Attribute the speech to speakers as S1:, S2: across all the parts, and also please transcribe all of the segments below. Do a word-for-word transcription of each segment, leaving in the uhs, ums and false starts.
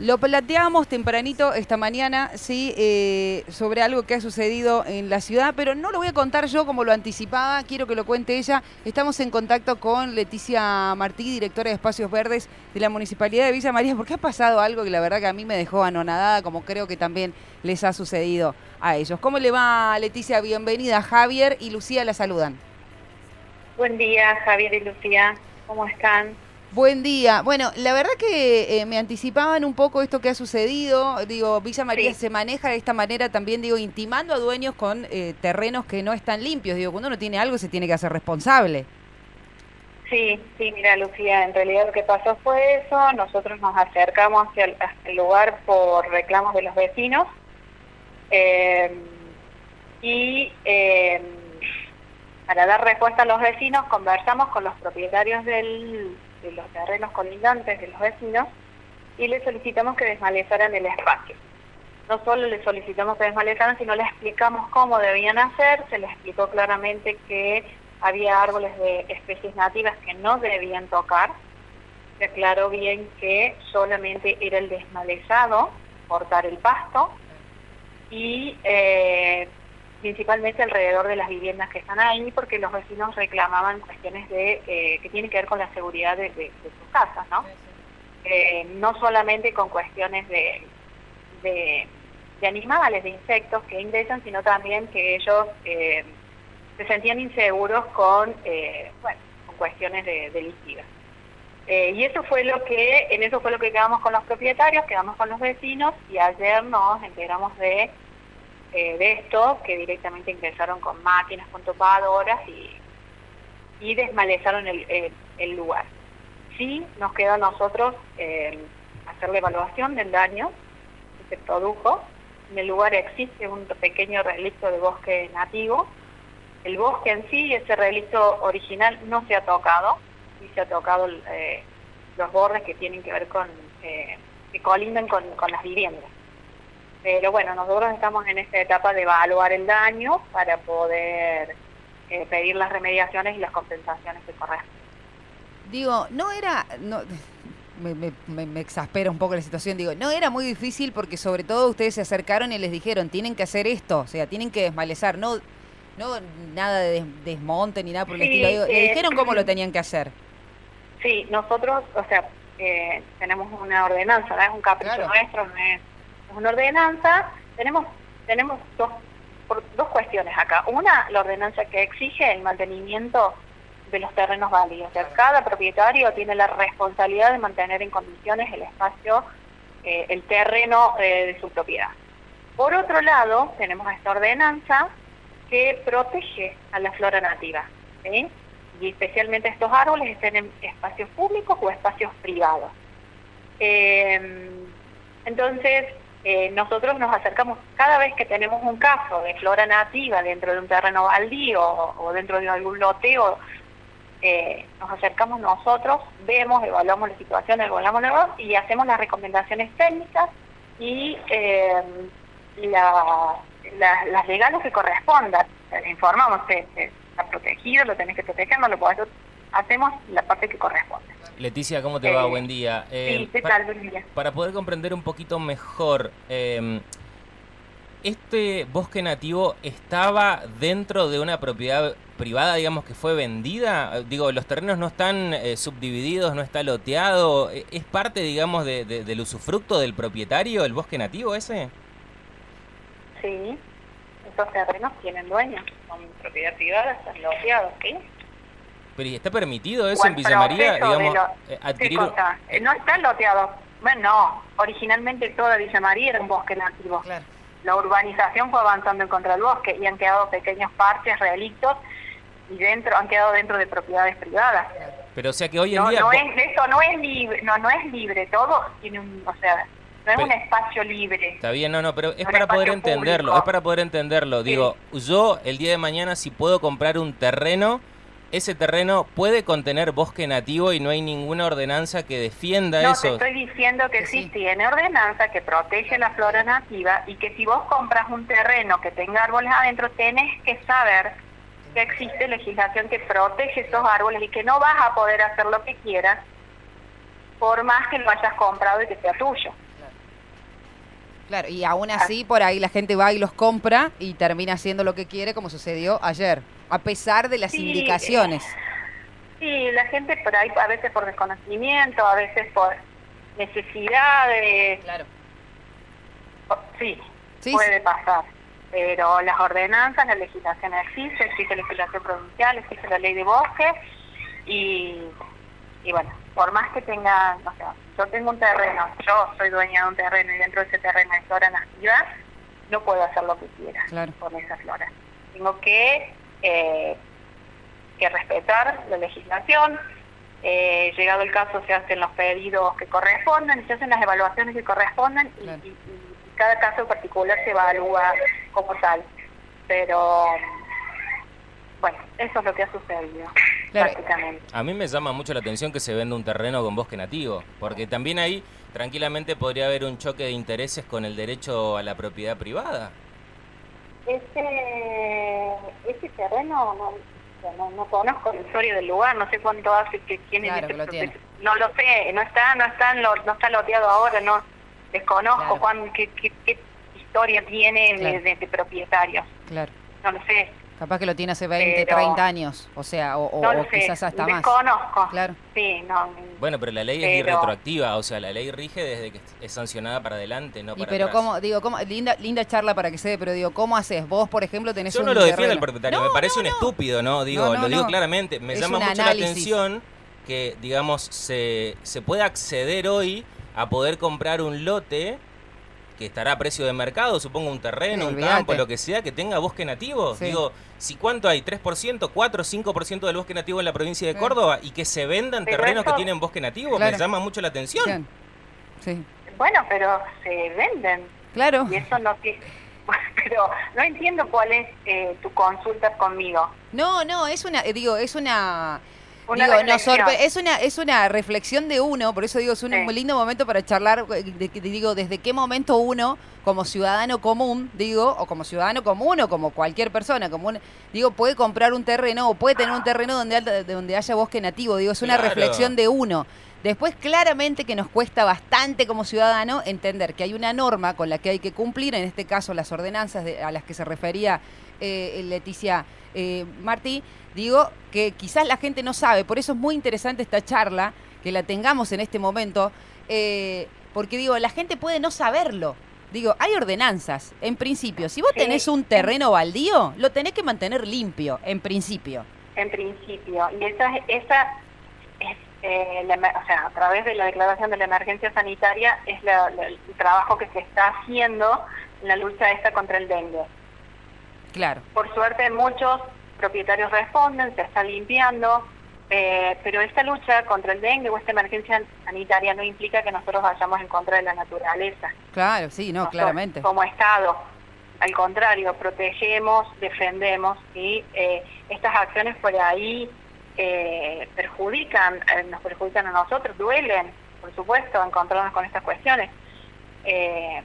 S1: Lo planteábamos tempranito esta mañana, sí, eh, sobre algo que ha sucedido en la ciudad, pero no lo voy a contar yo como lo anticipaba, quiero que lo cuente ella. Estamos en contacto con Leticia Martí, directora de Espacios Verdes de la Municipalidad de Villa María, porque ha pasado algo que la verdad que a mí me dejó anonadada, como creo que también les ha sucedido a ellos. ¿Cómo le va, Leticia? Bienvenida. Javier y Lucía la saludan.
S2: Buen día, Javier y Lucía. ¿Cómo están?
S1: Buen día. Bueno, la verdad que eh, me anticipaban un poco esto que ha sucedido. Digo, Villa María
S2: Sí,
S1: se maneja de esta manera también, digo, intimando a dueños con eh, terrenos que no están limpios. Digo, cuando uno tiene algo se tiene que hacer responsable.
S2: sí, sí, mira, Lucía, en realidad lo que pasó fue eso. Nosotros nos acercamos hacia el, hacia el lugar por reclamos de los vecinos eh, y eh, para dar respuesta a los vecinos conversamos con los propietarios del, de los terrenos colindantes de los vecinos y les solicitamos que desmalezaran el espacio. No solo les solicitamos que desmalezaran, sino les explicamos cómo debían hacer, se les explicó claramente que había árboles de especies nativas que no debían tocar, se aclaró bien que solamente era el desmalezado, cortar el pasto, y eh, principalmente alrededor de las viviendas que están ahí, porque los vecinos reclamaban cuestiones de eh, que tienen que ver con la seguridad de, de, de sus casas, ¿no? Eh, no solamente con cuestiones de, de, de animales, de insectos que ingresan, sino también que ellos eh, se sentían inseguros con, eh, bueno, con cuestiones de, delictivas. Eh, y eso fue lo que, en eso fue lo que quedamos con los propietarios, quedamos con los vecinos, y ayer nos enteramos de, eh, de esto, que directamente ingresaron con máquinas, con topadoras y, y desmalezaron el, el, el lugar. Sí, nos queda a nosotros eh, hacer la evaluación del daño que se produjo. En el lugar existe un pequeño relicto de bosque nativo. El bosque en sí, ese relicto original, no se ha tocado, y se ha tocado eh, los bordes que tienen que ver con, eh, que colindan con, con las viviendas. Pero bueno, nosotros estamos en esta etapa de evaluar el daño para poder eh, pedir las remediaciones y las compensaciones que corresponden.
S1: Digo, no era... No, me, me, me, me exaspera un poco la situación. Digo, no era muy difícil porque sobre todo ustedes se acercaron y les dijeron, tienen que hacer esto, o sea, tienen que desmalezar, no... No, nada de des desmonte ni nada por el
S2: Sí,
S1: estilo. Digo,
S2: eh,
S1: le dijeron cómo lo tenían que hacer.
S2: Sí, nosotros, o sea, eh, tenemos una ordenanza, no es un capricho
S1: Claro.
S2: nuestro, no es, es una ordenanza. Tenemos tenemos dos, por, dos cuestiones acá. Una, la ordenanza que exige el mantenimiento de los terrenos baldíos. O sea, cada propietario tiene la responsabilidad de mantener en condiciones el espacio, eh, el terreno eh, de su propiedad. Por otro lado, tenemos esta ordenanza que protege a la flora nativa, ¿sí? Y especialmente estos árboles estén en espacios públicos o espacios privados. Eh, entonces, eh, nosotros nos acercamos cada vez que tenemos un caso de flora nativa dentro de un terreno baldío o, o dentro de algún loteo, eh, nos acercamos nosotros, vemos, evaluamos la situación, evaluamos la, y hacemos las recomendaciones técnicas y eh, la... La, las legales que correspondan, le informamos que está protegido, lo tenés que proteger, no lo podés, hacemos la parte que corresponde.
S3: Leticia, ¿cómo te
S2: Eh,
S3: va? Buen día. Eh,
S2: sí, ¿qué
S3: para,
S2: tal? Buen día.
S3: para poder comprender un poquito mejor, eh, ¿este bosque nativo estaba dentro de una propiedad privada, digamos, que fue vendida? Digo, los terrenos no están eh, subdivididos, no está loteado, ¿es parte, digamos, de, de, del usufructo del propietario, el bosque nativo ese?
S2: Sí, esos terrenos tienen dueños, son propiedad privada, están loteados, ¿sí?
S3: Pero ¿y está permitido eso
S2: O
S3: en
S2: el
S3: Villa María,
S2: proceso de
S3: digamos,
S2: lo-
S3: eh,
S2: ¿Qué
S3: adquirir?
S2: cosa? Eh, No están loteados. Bueno, no, originalmente toda Villa María era un bosque nativo.
S1: Claro.
S2: La urbanización fue avanzando en contra del bosque y han quedado pequeños parches, relictos, y dentro han quedado dentro de propiedades privadas.
S3: Pero o sea que hoy en
S2: No,
S3: día...
S2: no
S3: vos-
S2: es, eso no es libre, no, no es libre, todo tiene un, o sea, no es
S3: Pero-
S2: un espacio libre.
S3: Está bien, no, no, pero es
S2: Un
S3: para poder
S2: espacio
S3: entenderlo,
S2: público.
S3: es para poder entenderlo.
S2: Sí.
S3: Digo, yo el día de mañana si puedo comprar un terreno, ese terreno puede contener bosque nativo y no hay ninguna ordenanza que defienda
S2: No,
S3: eso.
S2: te estoy diciendo que
S1: Que
S2: sí,
S1: sí.
S2: tiene ordenanza que protege la flora nativa y que si vos compras un terreno que tenga árboles adentro, tenés que saber que existe legislación que protege esos árboles y que no vas a poder hacer lo que quieras por más que lo hayas comprado y que sea tuyo.
S1: Claro, y aún así por ahí la gente va y los compra y termina haciendo lo que quiere, como sucedió ayer, a pesar de las
S2: Sí,
S1: indicaciones.
S2: eh, sí, la gente por ahí, a veces por desconocimiento, a veces por necesidades,
S1: Claro.
S2: por- sí,
S1: Sí,
S2: puede pasar. Pero las ordenanzas, la legislación existe, existe la legislación provincial, existe la ley de bosques y, y bueno, por más que tenga, o sea, yo tengo un terreno, yo soy dueña de un terreno y dentro de ese terreno hay flora nativa, no puedo hacer lo que quiera
S1: Claro.
S2: con esa flora. Tengo que, eh, que respetar la legislación. Eh, llegado el caso se hacen los pedidos que correspondan, se hacen las evaluaciones que correspondan y,
S1: Claro.
S2: y- y cada caso en particular se evalúa como tal. Pero bueno, eso es lo que ha sucedido,
S1: Claro.
S2: prácticamente.
S3: A mí me llama mucho la atención que se venda un terreno con bosque nativo, porque también ahí tranquilamente podría haber un choque de intereses con el derecho a la propiedad privada.
S2: Ese, ese terreno no, no, no conozco la historia del lugar, no sé cuánto hace que tiene
S1: Claro,
S2: ese
S1: que lo
S2: proceso.
S1: tiene.
S2: No lo sé, no está, no está, en lo- no está loteado ahora, no desconozco
S1: Claro.
S2: cuán, qué, qué, qué historia tiene de-
S1: Claro.
S2: de, de propietarios,
S1: Claro.
S2: no lo sé,
S1: Capaz que lo tiene hace veinte,
S2: Pero-
S1: treinta años, o sea, o, o-
S2: no
S1: o
S2: lo sé,
S1: quizás hasta más.
S2: desconozco,
S1: Claro.
S2: sí, no.
S3: Bueno, pero la ley es
S2: Pero-
S3: irretroactiva, o sea, la ley rige desde que es sancionada para adelante, no
S1: Y
S3: para
S1: pero
S3: atrás.
S1: cómo, digo, cómo, linda, linda charla para que se dé, pero digo, ¿cómo haces? Vos, por ejemplo, tenés
S3: Yo
S1: un
S3: no lo defiendo
S1: terreno.
S3: el propietario,
S1: No,
S3: me parece
S1: no,
S3: un
S1: no.
S3: estúpido, ¿no? Digo,
S1: No, no,
S3: lo digo
S1: no.
S3: claramente. Me
S1: Es
S3: llama
S1: un
S3: mucho
S1: análisis.
S3: la atención que, digamos, se, se puede acceder hoy a poder comprar un lote que estará a precio de mercado, supongo un terreno,
S1: Sí,
S3: un
S1: olvídate.
S3: campo, lo que sea, que tenga bosque nativo.
S1: Sí.
S3: Digo, si cuánto hay, tres por ciento, cuatro, cinco por ciento del bosque nativo en la provincia de
S1: Sí.
S3: Córdoba y que se vendan
S2: Pero
S3: terrenos
S2: eso-
S3: que tienen bosque nativo,
S1: Claro.
S3: me llama mucho la atención.
S1: Sí,
S2: Bueno, pero se venden.
S1: claro.
S2: Y eso no tiene... Pero no entiendo cuál es eh, tu consulta conmigo.
S1: No, no, es una, eh, digo, es una...
S2: Una
S1: digo, nos
S2: reflexión.
S1: sorpre- es una es una reflexión de uno, por eso digo, es un
S2: Sí.
S1: muy lindo momento para charlar, de, de- de- digo, desde qué momento uno, como ciudadano común, digo, o como ciudadano común o como cualquier persona común, digo, puede comprar un terreno o puede tener un terreno donde, haya- donde haya bosque nativo, digo, es una
S3: Claro.
S1: reflexión de uno. Después, claramente que nos cuesta bastante como ciudadano entender que hay una norma con la que hay que cumplir, en este caso las ordenanzas de- a las que se refería eh, Leticia eh, Martí, digo que quizás la gente no sabe, por eso es muy interesante esta charla, que la tengamos en este momento, eh, porque digo, la gente puede no saberlo. Digo, hay ordenanzas, en principio. Si vos
S2: Sí.
S1: tenés un terreno baldío, lo tenés que mantener limpio, en principio.
S2: En principio. Y esa, esa es, eh, la emer- o sea, a través de la declaración de la emergencia sanitaria, es la- la- el trabajo que se está haciendo en la lucha esta contra el dengue.
S1: Claro.
S2: Por suerte muchos propietarios responden, se está limpiando, eh, pero esta lucha contra el dengue o esta emergencia sanitaria no implica que nosotros vayamos en contra de la naturaleza.
S1: Claro, sí, no,
S2: Nosotros,
S1: claramente.
S2: Como Estado, al contrario, protegemos, defendemos y eh, estas acciones por ahí eh, perjudican, eh, nos perjudican a nosotros, duelen, por supuesto, encontrarnos con estas cuestiones. Eh,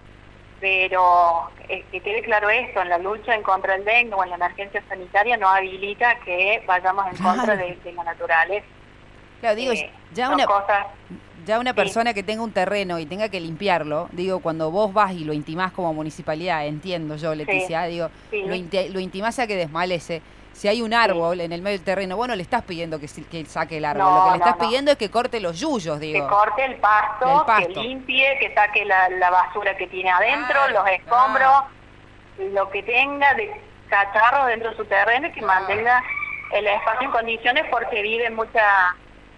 S2: pero eh, que quede claro esto, en la lucha en contra del dengue o en la emergencia sanitaria no habilita que vayamos en
S1: Claro.
S2: contra de, de la naturaleza.
S1: Claro, digo,
S2: Eh,
S1: ya
S2: son
S1: una,
S2: cosas,
S1: ya una
S2: sí.
S1: persona que tenga un terreno y tenga que limpiarlo, digo, cuando vos vas y lo intimás como municipalidad, entiendo yo, Leticia, digo,
S2: sí.
S1: lo, inti- lo intimás a que desmalece. Si hay un árbol en el medio del terreno, bueno, le estás pidiendo que, si- que saque el árbol.
S2: No,
S1: lo que le
S2: no,
S1: estás
S2: no.
S1: pidiendo es que corte los yuyos,
S2: que
S1: digo.
S2: corte el pasto,
S1: Del pasto.
S2: que limpie, que saque la, la basura que tiene adentro,
S1: Claro,
S2: los escombros, lo que tenga de cacharros dentro de su terreno y que
S1: Claro.
S2: mantenga el espacio en condiciones porque vive mucha...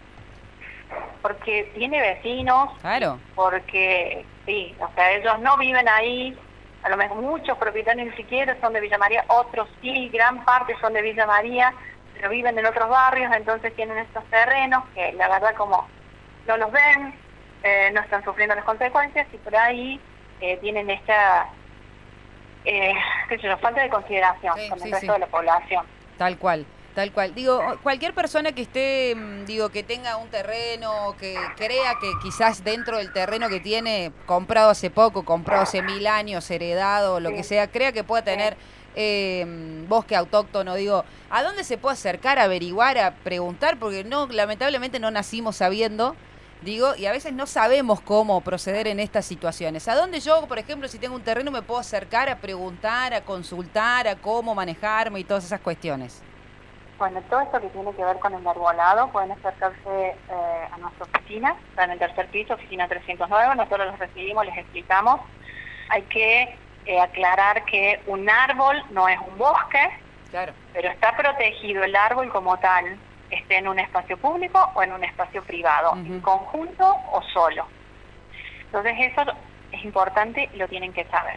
S2: porque tiene vecinos,
S1: Claro.
S2: porque sí, o sea, ellos no viven ahí, a lo mejor muchos propietarios ni siquiera son de Villa María, otros sí, gran parte son de Villa María, pero viven en otros barrios, entonces tienen estos terrenos que la verdad como no los ven, eh, no están sufriendo las consecuencias y por ahí eh, tienen esta eh, qué sé yo, falta de consideración
S1: Sí,
S2: con el
S1: sí,
S2: resto
S1: sí.
S2: de la población.
S1: Tal cual, tal cual. Digo, cualquier persona que esté, mm, digo, que tenga un terreno, que crea que quizás dentro del terreno que tiene, comprado hace poco, comprado hace mil años, heredado, lo
S2: Sí.
S1: que sea, crea que pueda tener eh, bosque autóctono, digo, ¿a dónde se puede acercar, a averiguar, a preguntar? Porque no, lamentablemente no nacimos sabiendo. Digo, y a veces no sabemos cómo proceder en estas situaciones. ¿A dónde yo, por ejemplo, si tengo un terreno, me puedo acercar a preguntar, a consultar, a cómo manejarme y todas esas cuestiones?
S2: Bueno, todo esto que tiene que ver con el arbolado, pueden acercarse eh, a nuestra oficina, está en el tercer piso, oficina trescientos nueve, nosotros los recibimos, les explicamos. Hay que eh, aclarar que un árbol no es un bosque,
S1: claro,
S2: pero está protegido el árbol como tal, esté en un espacio público o en un espacio privado,
S1: uh-huh.
S2: en conjunto o solo. Entonces eso es importante y lo tienen que saber.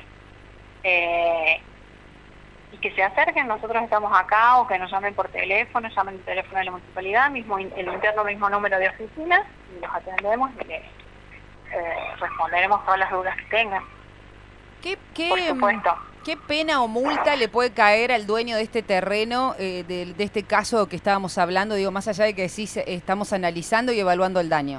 S2: Eh, y que se acerquen, nosotros estamos acá, o que nos llamen por teléfono, llamen el teléfono de la municipalidad, mismo el interno mismo número de oficina, y los atendemos y les eh, responderemos todas las dudas que tengan.
S1: ¿Qué, qué,
S2: por supuesto.
S1: ¿Qué pena o multa le puede caer al dueño de este terreno, eh, de, de este caso que estábamos hablando? Digo, más allá de que sí estamos analizando y evaluando el daño.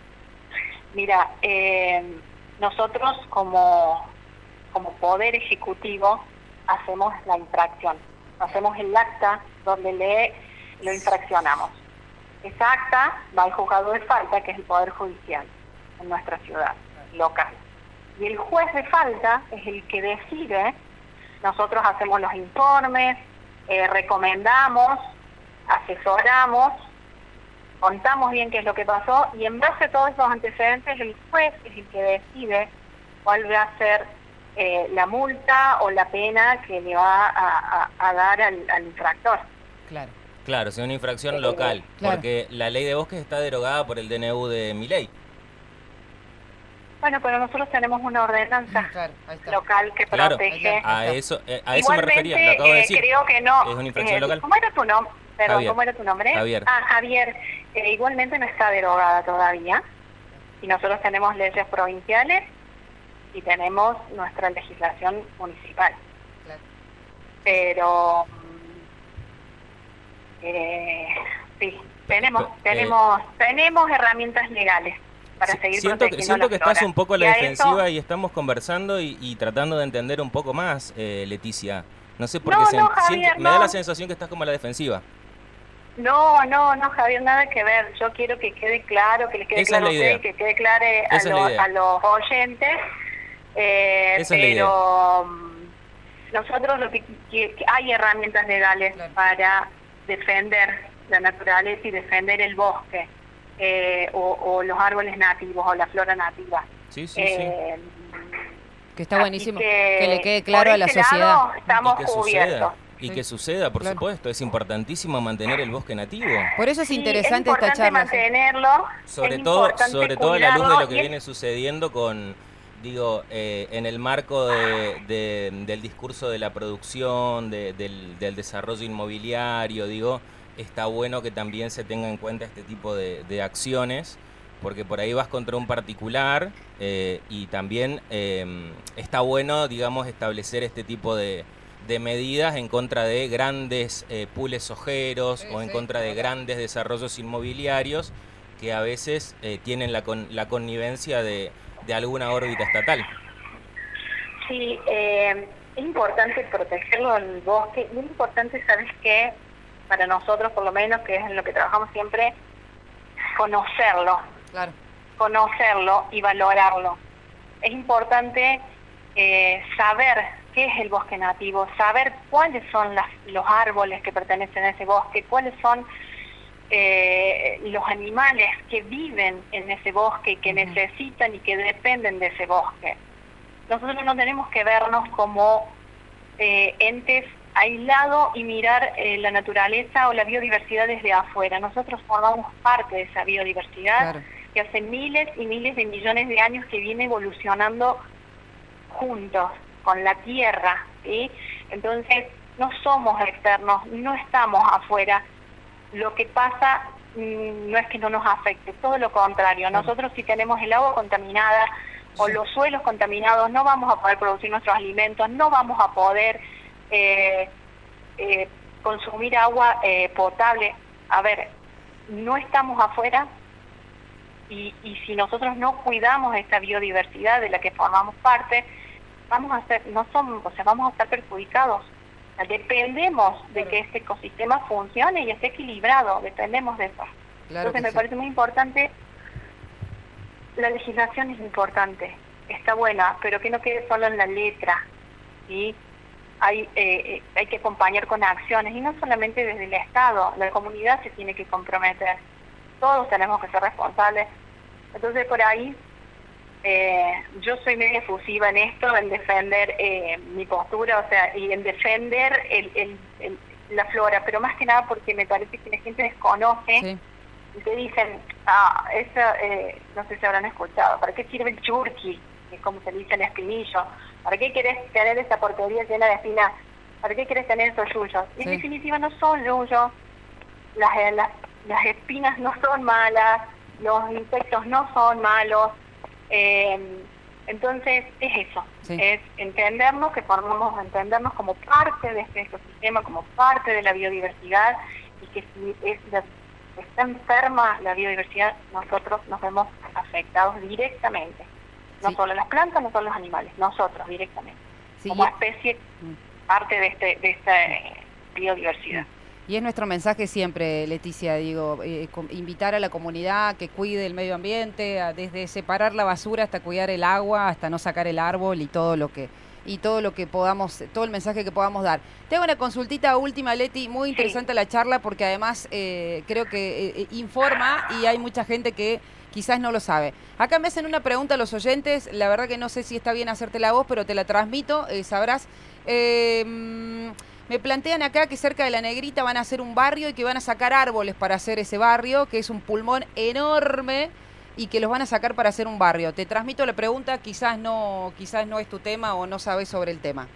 S2: Mira, eh, nosotros como, como Poder Ejecutivo hacemos la infracción, hacemos el acta donde le lo infraccionamos. Esa acta va al juzgado de falta, que es el Poder Judicial en nuestra ciudad local. Y el juez de falta es el que decide. Nosotros hacemos los informes, eh, recomendamos, asesoramos, contamos bien qué es lo que pasó, y en base a todos esos antecedentes el juez es el que decide cuál va a ser eh, la multa o la pena que le va a, a, a dar al, al infractor.
S1: Claro.
S3: Claro, es una infracción local,
S1: claro.
S3: Porque la ley de bosques está derogada por el D N U de Milei.
S2: Bueno, pero nosotros tenemos una ordenanza
S1: claro,
S2: local que
S3: claro,
S2: protege.
S3: A eso, eh, a eso me refería, lo acabo de decir.
S2: Eh, creo que no.
S3: Es una infracción
S2: eh,
S3: local.
S2: ¿Cómo era tu nombre? Perdón,
S3: Javier.
S2: ¿cómo era tu nombre?
S3: Javier.
S2: Ah, Javier. Eh, igualmente no está derogada todavía. Y nosotros tenemos leyes provinciales y tenemos nuestra legislación municipal.
S1: Claro.
S2: Pero eh, sí, tenemos,
S3: Pero,
S2: tenemos,
S3: eh,
S2: tenemos herramientas legales para seguir
S3: siento que,
S2: protegiendo
S3: siento
S2: la
S3: que
S2: flora.
S3: estás un poco a la
S2: Y a
S3: defensiva
S2: eso,
S3: y estamos conversando y, y tratando de entender un poco más, eh, Leticia. No sé por qué
S2: No,
S3: se,
S2: no,
S3: siento-
S2: Javier,
S3: me da
S2: no.
S3: la sensación que estás como a la defensiva.
S2: No, no, no, Javier, nada que ver. Yo quiero que quede claro, que les quede
S3: Esa es
S2: claro
S3: la
S2: a usted
S3: idea.
S2: y que quede claro a,
S3: Esa es la
S2: los,
S3: idea.
S2: a los oyentes. Eh,
S3: Esa es la
S2: pero mm, nosotros lo que, que- que hay herramientas legales
S1: Claro.
S2: para defender la naturaleza y defender el bosque, eh, o, o los árboles nativos o la flora nativa.
S3: Sí, sí,
S2: Eh,
S1: Que está
S2: así
S1: buenísimo que, le quede claro
S2: por
S1: a la
S2: ese
S1: sociedad.
S2: lado
S3: sí.
S2: estamos
S3: Y que
S2: cubiertos.
S3: suceda. Y
S1: Sí.
S3: que suceda, por
S1: Claro.
S3: supuesto. Es importantísimo mantener el bosque nativo.
S1: Por eso es
S2: Sí,
S1: interesante
S2: es
S1: esta
S2: importante
S1: charla. sí.
S2: mantenerlo.
S3: Sobre
S2: es
S3: todo,
S2: importante
S3: sobre todo a la luz de
S2: cuidarlo,
S3: lo que
S2: y es-
S3: viene sucediendo con, digo, eh, en el marco de, de- del discurso de la producción, de- del, del desarrollo inmobiliario, digo, está bueno que también se tenga en cuenta este tipo de, de acciones, porque por ahí vas contra un particular eh, y también eh, está bueno, digamos, establecer este tipo de, de medidas en contra de grandes eh, pools ojeros
S1: Sí,
S3: o en
S1: sí,
S3: contra de
S1: total.
S3: grandes desarrollos inmobiliarios que a veces eh, tienen la, con, la connivencia de, de alguna órbita estatal.
S2: Sí, eh, es importante protegerlo el bosque, y es importante, ¿sabes qué? Para nosotros, por lo menos, que es en lo que trabajamos siempre, conocerlo,
S1: Claro.
S2: conocerlo y valorarlo. Es importante eh, saber qué es el bosque nativo, saber cuáles son las, los árboles que pertenecen a ese bosque, cuáles son eh, los animales que viven en ese bosque y que
S1: Ujú.
S2: necesitan y que dependen de ese bosque. Nosotros no tenemos que vernos como eh, entes aislados y mirar eh, la naturaleza o la biodiversidad desde afuera. Nosotros formamos parte de esa biodiversidad
S1: Claro.
S2: que hace miles y miles de millones de años que viene evolucionando juntos con la Tierra, ¿sí? Entonces, no somos externos, no estamos afuera. Lo que pasa mm, no es que no nos afecte, todo lo contrario.
S1: Claro.
S2: Nosotros, si tenemos el agua contaminada o
S1: Sí.
S2: los suelos contaminados, no vamos a poder producir nuestros alimentos, no vamos a poder eh, eh, consumir agua eh, potable. A ver, no estamos afuera, y, y si nosotros no cuidamos esta biodiversidad de la que formamos parte, vamos a ser, no somos, o sea, vamos a estar perjudicados. O sea, dependemos de
S1: Claro.
S2: que este ecosistema funcione y esté equilibrado, dependemos de eso.
S1: Claro
S2: Entonces
S1: que
S2: me
S1: sí.
S2: parece muy importante la legislación es importante, está buena, pero que no quede solo en la letra, ¿sí? Hay, eh, hay que acompañar con acciones, y no solamente desde el Estado, la comunidad se tiene que comprometer, todos tenemos que ser responsables. Entonces por ahí eh, yo soy media efusiva en esto, en defender eh, mi postura, o sea, y en defender el, el, el, la flora, pero más que nada porque me parece que la gente desconoce. Sí. Y te dicen, ah, esa, eh, no sé si habrán escuchado, ¿para qué sirve el churqui? Que es como se dice el espinillo. ¿Para qué querés tener esa porquería llena de espinas? ¿Para qué querés tener esos yuyos? Sí. En definitiva no son yuyos, las, las, las espinas no son malas, los insectos no son malos, eh, entonces es eso, sí. Es entendernos, que formamos, entendernos como parte de este ecosistema, como parte de la biodiversidad, y que si es la está enferma la biodiversidad, nosotros nos vemos afectados directamente. No sí. solo las plantas, no solo los animales, nosotros directamente. Sí, como y... especie, parte de, este, de esta eh, biodiversidad.
S1: Y es nuestro mensaje siempre, Leticia, digo, eh, invitar a la comunidad que cuide el medio ambiente, a, desde separar la basura hasta cuidar el agua, hasta no sacar el árbol y todo lo que... y todo lo que podamos, todo el mensaje que podamos dar. Tengo una consultita última, Leti, muy interesante sí. la charla, porque además eh, creo que eh, informa, y hay mucha gente que quizás no lo sabe. Acá me hacen una pregunta a los oyentes, la verdad que no sé si está bien hacerte la voz, pero te la transmito, eh, sabrás. Eh, me plantean acá que cerca de La Negrita van a hacer un barrio y que van a sacar árboles para hacer ese barrio, que es un pulmón enorme, y que los van a sacar para hacer un barrio. Te transmito la pregunta, quizás no quizás no es tu tema o no sabes sobre el tema.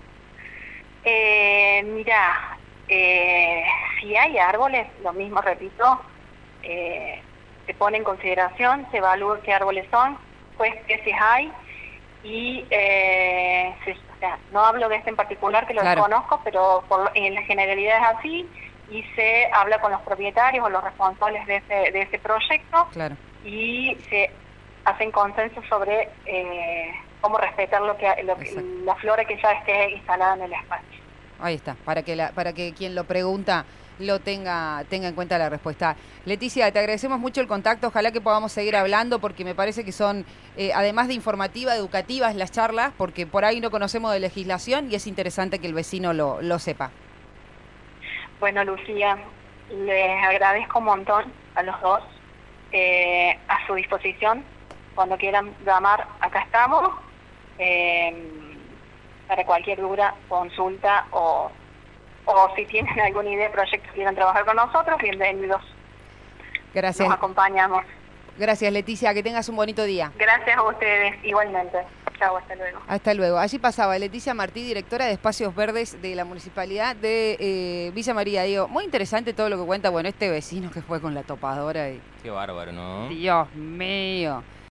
S2: Eh, mira, eh, si hay árboles, lo mismo repito, eh, se pone en consideración, se evalúa qué árboles son, qué especies hay, y eh, se, o sea, no hablo de este en particular, que lo claro. desconozco, pero por, en la generalidad es así, y se habla con los propietarios o los responsables de ese, de ese proyecto.
S1: Claro.
S2: Y se hacen consenso sobre eh, cómo respetar lo que, lo que la flora que ya esté instalada en el espacio.
S1: Ahí está, para que la, para que quien lo pregunta lo tenga tenga en cuenta la respuesta. Leticia, te agradecemos mucho el contacto, ojalá que podamos seguir hablando, porque me parece que son, eh, además de informativa, educativas las charlas, porque por ahí no conocemos de legislación y es interesante que el vecino lo, lo sepa.
S2: Bueno, Lucía, les agradezco un montón a los dos. Eh, a su disposición, cuando quieran llamar, acá estamos, eh, para cualquier duda, consulta, o, o si tienen alguna idea de proyecto que quieran trabajar con nosotros, bienvenidos.
S1: Gracias.
S2: Nos acompañamos.
S1: Gracias, Leticia, que tengas un bonito día.
S2: Gracias a ustedes, igualmente. Chau, hasta luego.
S1: Hasta luego. Allí pasaba Leticia Martí, directora de Espacios Verdes de la Municipalidad de eh, Villa María. Digo, muy interesante todo lo que cuenta, bueno, este vecino que fue con la topadora. Y...
S3: Qué bárbaro, ¿no?
S1: Dios mío.